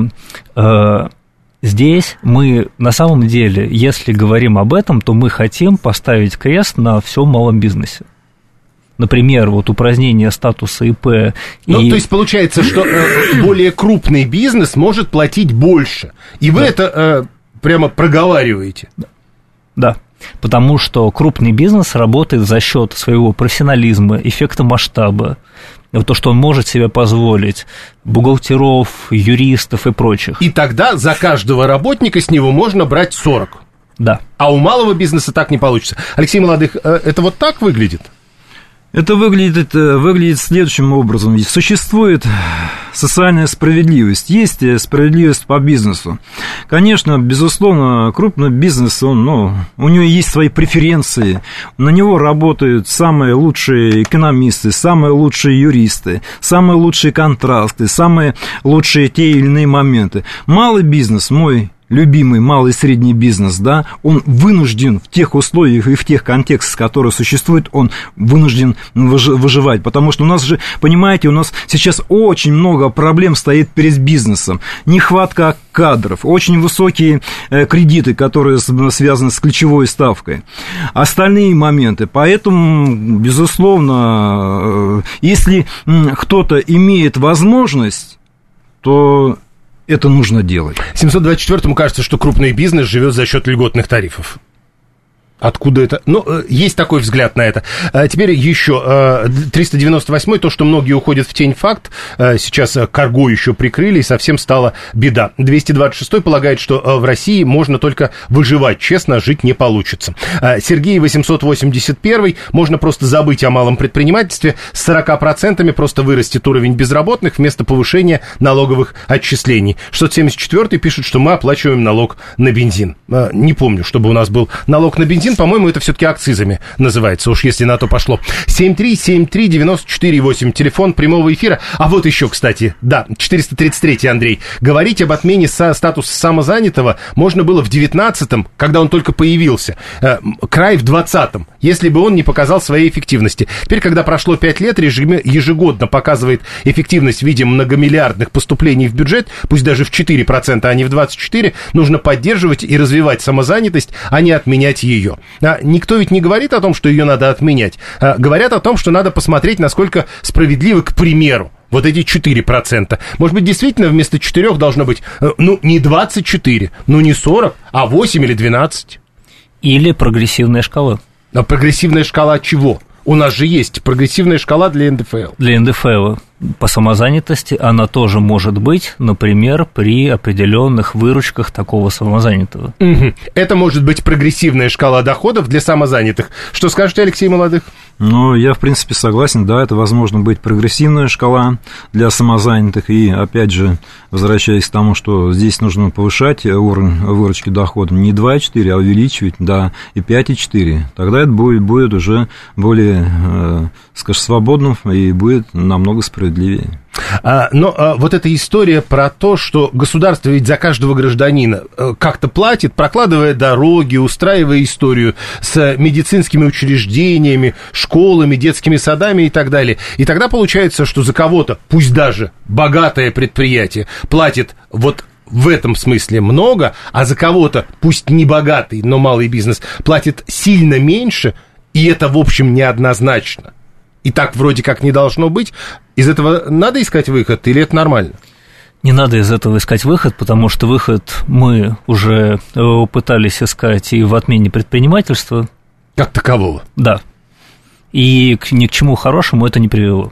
здесь мы, на самом деле, если говорим об этом, то мы хотим поставить крест на всем малом бизнесе. Например, вот упразднение статуса ИП. То есть получается, что более крупный бизнес может платить больше. И вы это прямо проговариваете. Да, потому что крупный бизнес работает за счет своего профессионализма, эффекта масштаба, то, что он может себе позволить, бухгалтеров, юристов и прочих. И тогда за каждого работника с него можно брать 40. Да. А у малого бизнеса так не получится. Алексей Молодых, это вот так выглядит? Это выглядит следующим образом. Существует социальная справедливость, есть справедливость по бизнесу. Конечно, безусловно, крупный бизнес, у него есть свои преференции, на него работают самые лучшие экономисты, самые лучшие юристы, самые лучшие контрасты, самые лучшие те или иные моменты. Малый бизнес, мой любимый малый и средний бизнес, да, он вынужден в тех условиях и в тех контекстах, которые существуют, он вынужден выживать, потому что у нас же, понимаете, у нас сейчас очень много проблем стоит перед бизнесом, нехватка кадров, очень высокие кредиты, которые связаны с ключевой ставкой, остальные моменты, поэтому, безусловно, если кто-то имеет возможность, то это нужно делать. 724-му кажется, что крупный бизнес живет за счет льготных тарифов. Откуда это? Есть такой взгляд на это. Теперь еще 398-й, то, что многие уходят в тень факт. Сейчас Карго еще прикрыли, и совсем стала беда. 226-й полагает, что в России можно только выживать, честно, жить не получится. Сергей 881-й, можно просто забыть о малом предпринимательстве. С 40% просто вырастет уровень безработных вместо повышения налоговых отчислений. 674-й пишет, что мы оплачиваем налог на бензин. Не помню, чтобы у нас был налог на бензин. По-моему, это все-таки акцизами называется, уж если на то пошло. 7373948, телефон прямого эфира. А вот еще, кстати, да, 433-й, Андрей. Говорить об отмене статуса самозанятого можно было в 19-м, когда он только появился. Край в 20-м, если бы он не показал своей эффективности. Теперь, когда прошло 5 лет, режим ежегодно показывает эффективность в виде многомиллиардных поступлений в бюджет, пусть даже в 4%, а не в 24%, нужно поддерживать и развивать самозанятость, а не отменять ее. Никто ведь не говорит о том, что ее надо отменять. Говорят о том, что надо посмотреть, насколько справедливы, к примеру, вот эти 4%. Может быть, действительно вместо 4 должно быть, не 24, не 40, а 8 или 12. Или прогрессивная шкала. А прогрессивная шкала чего? У нас же есть прогрессивная шкала для НДФЛ. Для НДФЛ по самозанятости она тоже может быть, например, при определенных выручках такого самозанятого. Угу. Это может быть прогрессивная шкала доходов для самозанятых. Что скажете, Алексей Молодых? Ну, я, в принципе, согласен, да, это, возможно, быть прогрессивная шкала для самозанятых, и, опять же, возвращаясь к тому, что здесь нужно повышать уровень выручки дохода не 2,4, а увеличивать, да, и 5,4, тогда это будет уже более, скажем, свободным и будет намного справедливее. Но вот эта история про то, что государство ведь за каждого гражданина как-то платит, прокладывая дороги, устраивая историю с медицинскими учреждениями, школами, детскими садами и так далее. И тогда получается, что за кого-то, пусть даже богатое предприятие, платит вот в этом смысле много, а за кого-то, пусть не богатый, но малый бизнес, платит сильно меньше, и это, в общем, неоднозначно. И так вроде как не должно быть. Из этого надо искать выход или это нормально? Не надо из этого искать выход, потому что выход мы уже пытались искать и в отмене предпринимательства. Как такового? Да. И ни к чему хорошему это не привело.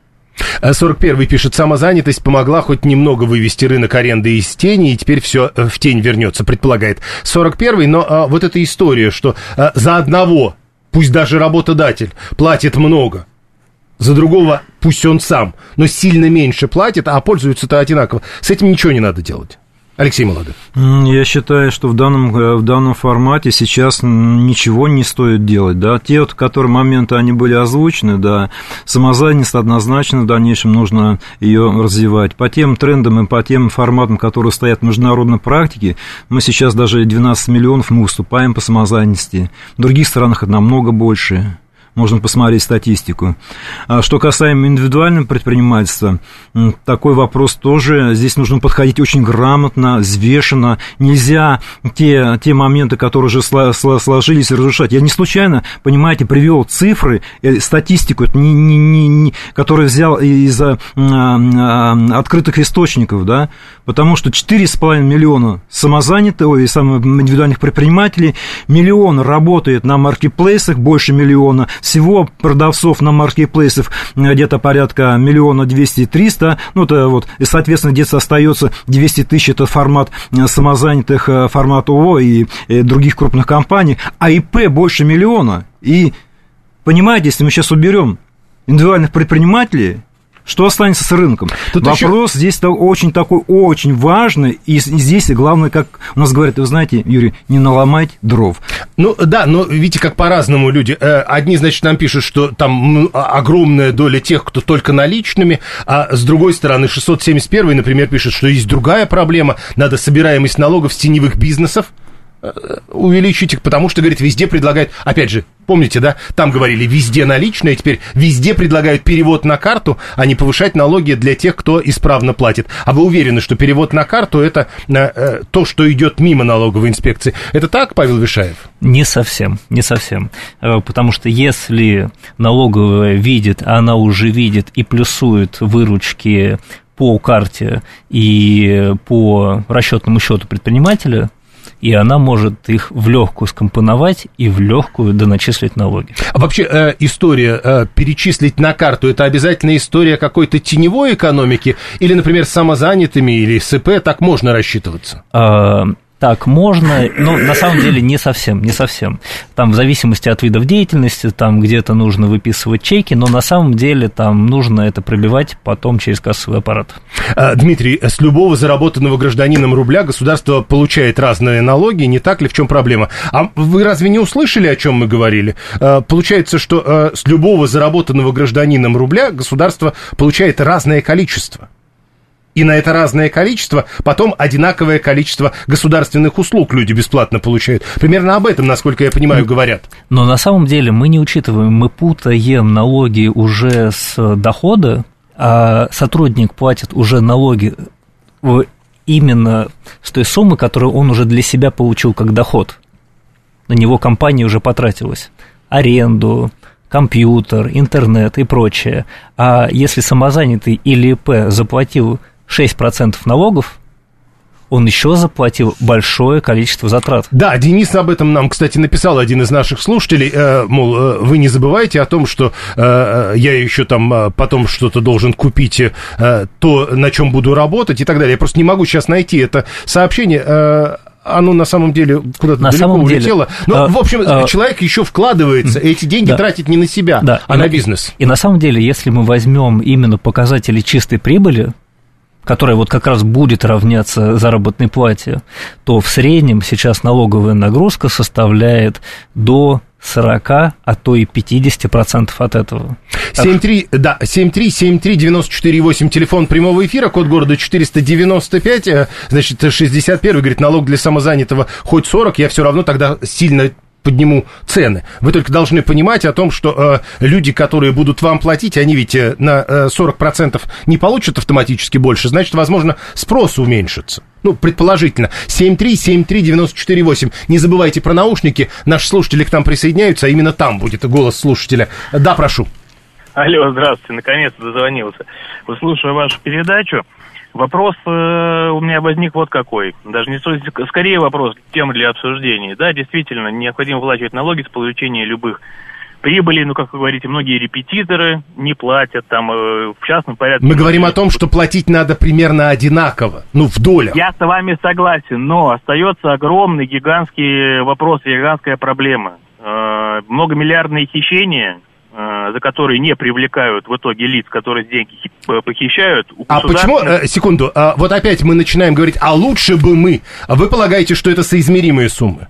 41-й пишет, самозанятость помогла хоть немного вывести рынок аренды из тени, и теперь все в тень вернется, предполагает 41-й. Но вот эта история, что за одного, пусть даже работодатель, платит много, за другого пусть он сам, но сильно меньше платит, а пользуются-то одинаково. С этим ничего не надо делать. Алексей Молодых. Я считаю, что в данном формате сейчас ничего не стоит делать, да, те, вот, которые моменты, они были озвучены, да, самозанятость однозначно в дальнейшем нужно ее развивать. По тем трендам и по тем форматам, которые стоят в международной практике, мы сейчас даже 12 миллионов мы выступаем по самозанятости, в других странах это намного больше. Можно посмотреть статистику. Что касаемо индивидуального предпринимательства, такой вопрос тоже. Здесь нужно подходить очень грамотно, взвешенно. Нельзя те моменты, которые уже сложились, разрушать. Я не случайно, понимаете, привел цифры, статистику, которую взял из открытых источников, да, потому что 4,5 миллиона самозанятых, индивидуальных предпринимателей, миллион работает на маркетплейсах, больше миллиона. Всего продавцов на маркетплейсах где-то порядка 1 200 000-300 000, ну, это вот, и, соответственно, где-то остается 200 000, это формат самозанятых, формат ООО и других крупных компаний, а ИП больше 1 миллиона. И, понимаете, если мы сейчас уберем индивидуальных предпринимателей, что останется с рынком? Тут вопрос еще... здесь очень такой, очень важный, и здесь главное, как у нас говорят, вы знаете, Юрий, не наломать дров. Ну, да, но видите, как по-разному люди. Одни, значит, нам пишут, что там огромная доля тех, кто только наличными, а с другой стороны, 671-й, например, пишет, что есть другая проблема, надо собираемость налогов с теневых бизнесов увеличить их, потому что, говорит, везде предлагают, опять же, помните, да, там говорили, везде наличные, теперь везде предлагают перевод на карту, а не повышать налоги для тех, кто исправно платит. А вы уверены, что перевод на карту – это то, что идет мимо налоговой инспекции? Это так, Павел Вишаев? Не совсем, не совсем. Потому что если налоговая видит, а она уже видит и плюсует выручки по карте и по расчетному счету предпринимателя, и она может их в легкую скомпоновать и в легкую доначислить налоги. А вообще история перечислить на карту, это обязательно история какой-то теневой экономики? Или, например, с самозанятыми или с ИП так можно рассчитываться? Так можно, но на самом деле не совсем. Там в зависимости от видов деятельности, там где-то нужно выписывать чеки, но на самом деле там нужно это пробивать потом через кассовый аппарат. Дмитрий, с любого заработанного гражданином рубля государство получает разные налоги, не так ли, в чем проблема? А вы разве не услышали, о чем мы говорили? Получается, что с любого заработанного гражданином рубля государство получает разное количество. И на это разное количество потом одинаковое количество государственных услуг люди бесплатно получают. Примерно об этом, насколько я понимаю, говорят. Но на самом деле мы не учитываем, мы путаем налоги уже с дохода, а сотрудник платит уже налоги именно с той суммы, которую он уже для себя получил как доход. На него компания уже потратилась. Аренду, компьютер, интернет и прочее. А если самозанятый или ИП заплатил 6% налогов, он еще заплатил большое количество затрат. Да, Денис об этом нам, кстати, написал один из наших слушателей, мол, вы не забывайте о том, что я еще там потом что-то должен купить, то, на чем буду работать и так далее. Я просто не могу сейчас найти это сообщение. оно на самом деле куда-то далеко улетело. Но, в общем, человек еще вкладывается, и эти деньги тратит не на себя, а на бизнес. И на самом деле, если мы возьмем именно показатели чистой прибыли, которая вот как раз будет равняться заработной плате, то в среднем сейчас налоговая нагрузка составляет до 40, а то и 50% от этого. 7373948, телефон прямого эфира, код города 495, значит, 61, говорит, налог для самозанятого хоть 40, я все равно тогда сильно подниму цены. Вы только должны понимать о том, что люди, которые будут вам платить, они ведь на 40% не получат автоматически больше, значит, возможно, спрос уменьшится. Ну, предположительно. 7373948. Не забывайте про наушники. Наши слушатели к нам присоединяются, а именно там будет голос слушателя. Да, прошу. Алло, здравствуйте, наконец-то дозвонился. Слушаю вашу передачу. Вопрос у меня возник вот какой. Даже не скорее вопрос, тема для обсуждения. Да, действительно, необходимо выплачивать налоги с получения любых прибыли. Ну, как вы говорите, многие репетиторы не платят там в частном порядке. Мы говорим о том, что платить надо примерно одинаково, ну, в долях. Я с вами согласен, но остается огромный, гигантский вопрос, гигантская проблема. Многомиллиардные хищения, за которые не привлекают в итоге лиц, которые деньги похищают. А почему, секунду, вот опять мы начинаем говорить, а лучше бы мы. А вы полагаете, что это соизмеримые суммы?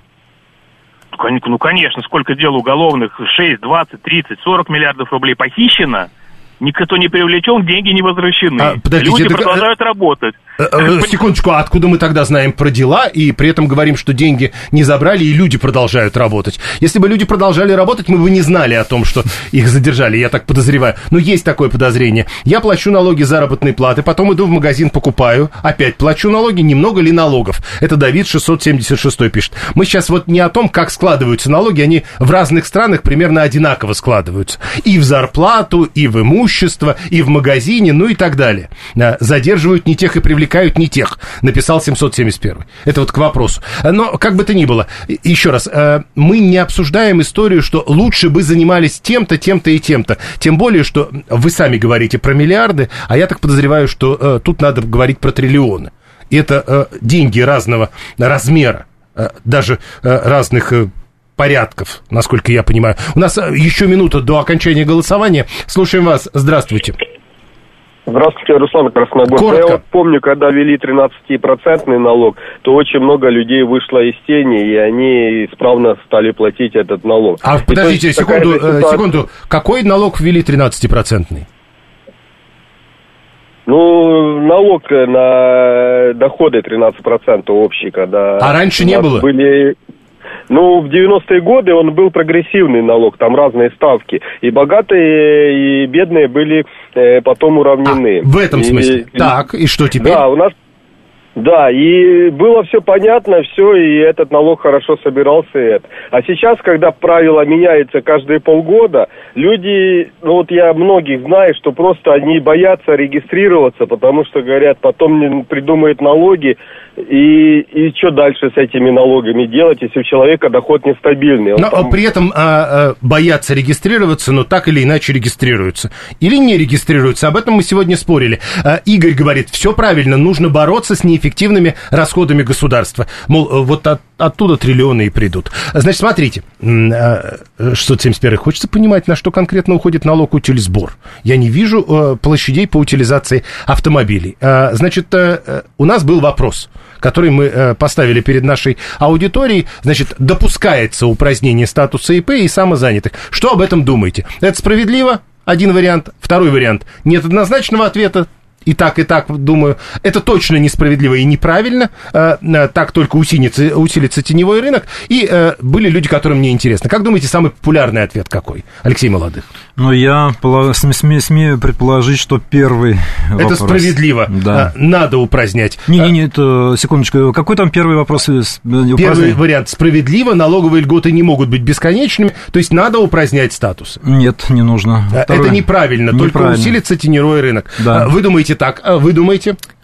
Ну, конечно, сколько дел уголовных, 6, 20, 30, 40 миллиардов рублей похищено, никто не привлечен, деньги не возвращены. Люди продолжают работать. Секундочку, а откуда мы тогда знаем про дела и при этом говорим, что деньги не забрали и люди продолжают работать? Если бы люди продолжали работать, мы бы не знали о том, что их задержали, я так подозреваю. Но есть такое подозрение. Я плачу налоги заработной платы, потом иду в магазин, покупаю, опять плачу налоги, немного ли налогов? Это Давид 676 пишет. Мы сейчас вот не о том, как складываются налоги, они в разных странах примерно одинаково складываются. И в зарплату, и в имущество, и в магазине, ну и так далее. Задерживают не тех и привлекают не тех, написал 771. Это вот к вопросу. Но, как бы то ни было, еще раз, мы не обсуждаем историю, что лучше бы занимались тем-то, тем-то и тем-то. Тем более, что вы сами говорите про миллиарды, а я так подозреваю, что тут надо говорить про триллионы. И это деньги разного размера, даже разных порядков, насколько я понимаю. У нас еще минута до окончания голосования. Слушаем вас. Здравствуйте. Здравствуйте, Руслан Красногорск. Коротко. Я вот помню, когда ввели 13% налог, то очень много людей вышло из тени, и они исправно стали платить этот налог. А подождите, секунду. Какой налог ввели 13%? Ну, налог на доходы 13% общий, когда... А раньше не было? Ну, в 90-е годы он был прогрессивный налог, там разные ставки. И богатые, и бедные были потом уравнены. В этом смысле? Так, и что теперь? Да, у нас... Да, и было все понятно, все, и этот налог хорошо собирался. А сейчас, когда правила меняются каждые полгода, люди, ну вот я многих знаю, что просто они боятся регистрироваться, потому что, говорят, потом придумают налоги, и что дальше с этими налогами делать, если у человека доход нестабильный. Но там... при этом боятся регистрироваться, но так или иначе регистрируются. Или не регистрируются, об этом мы сегодня спорили. Игорь говорит, все правильно, нужно бороться с неэффективными расходами государства. Мол, вот оттуда триллионы и придут. Значит, смотрите, 671, хочется понимать, на что конкретно уходит налог утилизбор. Я не вижу площадей по утилизации автомобилей. Значит, у нас был вопрос, который мы поставили перед нашей аудиторией. Значит, допускается упразднение статуса ИП и самозанятых. Что об этом думаете? Это справедливо? Один вариант. Второй вариант. Нет однозначного ответа. И так, думаю, это точно несправедливо и неправильно, так только усилится теневой рынок, и были люди, которым не интересно. Как думаете, самый популярный ответ какой, Алексей Молодых? Ну, я смею предположить, что первый вопрос. Это справедливо, да. Надо упразднять. Не, это, секундочку, какой там первый вопрос? Первый вариант, справедливо, налоговые льготы не могут быть бесконечными, то есть надо упразднять статус. Нет, не нужно. Это неправильно, только усилится теневой рынок. Да. Вы думаете так, вы думаете?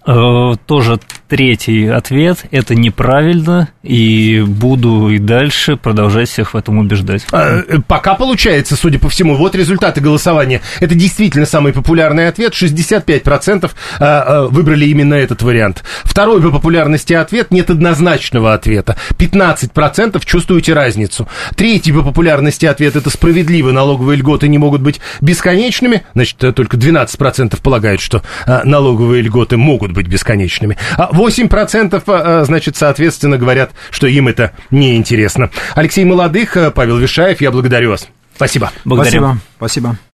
Тоже третий ответ – это неправильно, и буду и дальше продолжать всех в этом убеждать. Пока получается, судя по всему, вот результаты голосования. Это действительно самый популярный ответ. 65% выбрали именно этот вариант. Второй по популярности ответ – нет однозначного ответа. 15% чувствуете разницу. Третий по популярности ответ – это справедливо, налоговые льготы не могут быть бесконечными. Значит, только 12% полагают, что налоговые льготы могут быть бесконечными. 8%, значит, соответственно, говорят, что им это неинтересно. Алексей Молодых, Павел Вишаев, я благодарю вас. Спасибо. Благодарю. Спасибо.